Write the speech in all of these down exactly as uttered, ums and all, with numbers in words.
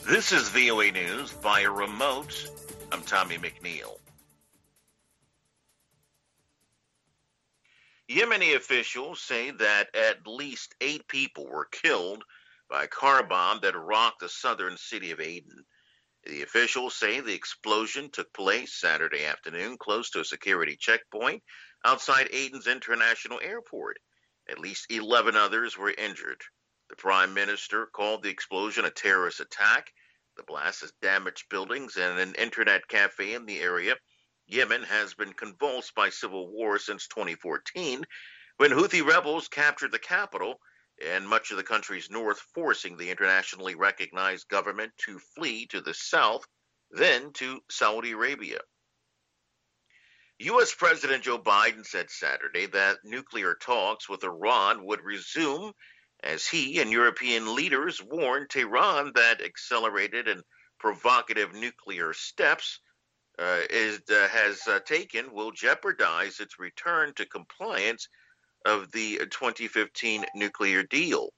This is V O A News via remote. I'm Tommy McNeil. Yemeni officials say that at least eight people were killed by a car bomb that rocked the southern city of Aden. The officials say the explosion took place Saturday afternoon close to a security checkpoint outside Aden's International Airport. At least eleven others were injured. The prime minister called the explosion a terrorist attack. The blast has damaged buildings and an internet cafe in the area. Yemen has been convulsed by civil war since twenty fourteen, when Houthi rebels captured the capital and much of the country's north, forcing the internationally recognized government to flee to the south, then to Saudi Arabia. U S President Joe Biden said Saturday that nuclear talks with Iran would resume as he and European leaders warned Tehran that accelerated and provocative nuclear steps uh, is, uh, has uh, taken will jeopardize its return to compliance of the twenty fifteen nuclear deal.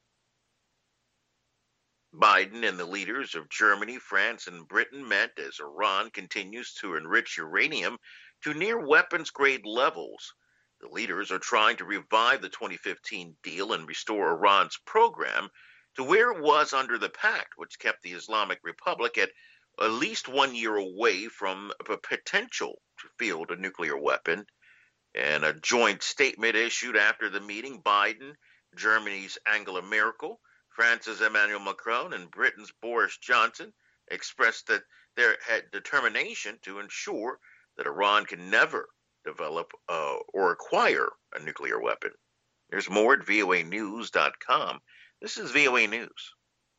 Biden and the leaders of Germany, France, and Britain met as Iran continues to enrich uranium to near weapons-grade levels. The leaders are trying to revive the twenty fifteen deal and restore Iran's program to where it was under the pact, which kept the Islamic Republic at at least one year away from a potential to field a nuclear weapon. In a joint statement issued after the meeting, Biden, Germany's Angela Merkel, France's Emmanuel Macron, and Britain's Boris Johnson expressed that their had determination to ensure that Iran can never develop uh, or acquire a nuclear weapon. There's more at V O A news dot com. This is V O A News.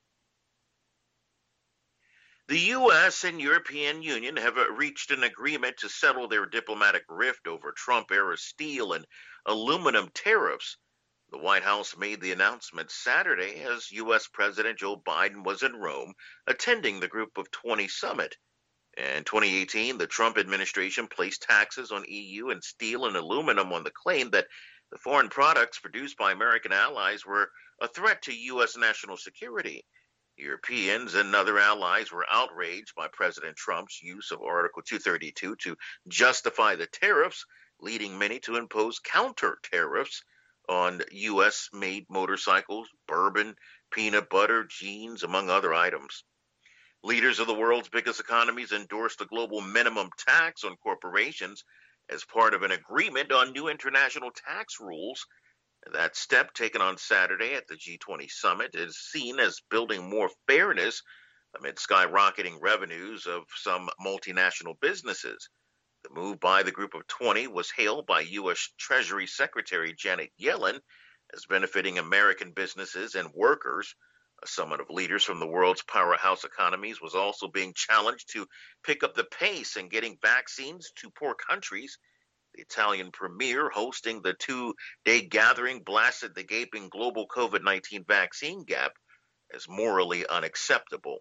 The U S and European Union have reached an agreement to settle their diplomatic rift over Trump-era steel and aluminum tariffs. The White House made the announcement Saturday as U S President Joe Biden was in Rome attending the Group of twenty summit. In twenty eighteen, the Trump administration placed taxes on E U and steel and aluminum on the claim that the foreign products produced by American allies were a threat to U S national security. Europeans and other allies were outraged by President Trump's use of Article two thirty-two to justify the tariffs, leading many to impose counter tariffs on U S-made motorcycles, bourbon, peanut butter, jeans, among other items. Leaders of the world's biggest economies endorsed a global minimum tax on corporations as part of an agreement on new international tax rules. That step, taken on Saturday at the G twenty summit, is seen as building more fairness amid skyrocketing revenues of some multinational businesses. The move by the Group of twenty was hailed by U S Treasury Secretary Janet Yellen as benefiting American businesses and workers. A summit of leaders from the world's powerhouse economies was also being challenged to pick up the pace in getting vaccines to poor countries. The Italian premier hosting the two-day gathering blasted the gaping global COVID nineteen vaccine gap as morally unacceptable.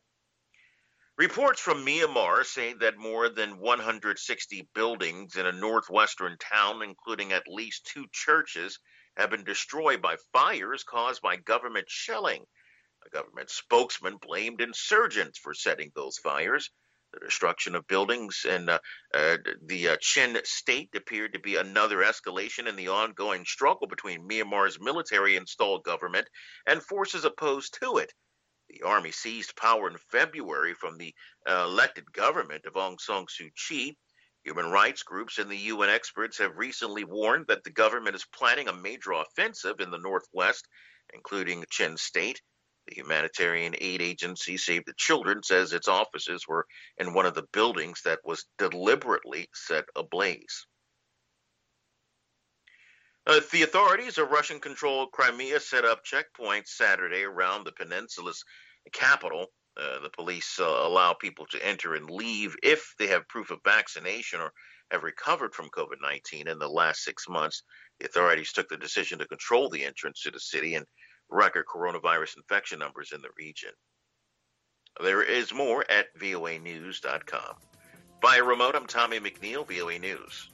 Reports from Myanmar say that more than one hundred sixty buildings in a northwestern town, including at least two churches, have been destroyed by fires caused by government shelling. A government spokesman blamed insurgents for setting those fires. The destruction of buildings in uh, uh, the uh, Chin state appeared to be another escalation in the ongoing struggle between Myanmar's military-installed government and forces opposed to it. The army seized power in February from the uh, elected government of Aung San Suu Kyi. Human rights groups and the U N experts have recently warned that the government is planning a major offensive in the northwest, including Chin state. The humanitarian aid agency Save the Children says its offices were in one of the buildings that was deliberately set ablaze. Uh, the authorities of Russian-controlled Crimea set up checkpoints Saturday around the peninsula's capital. Uh, the police uh, allow people to enter and leave if they have proof of vaccination or have recovered from COVID nineteen in the last six months. The authorities took the decision to control the entrance to the city and record coronavirus infection numbers in the region. There is more at V O A news dot com. Via remote, I'm Tommy McNeil, V O A News.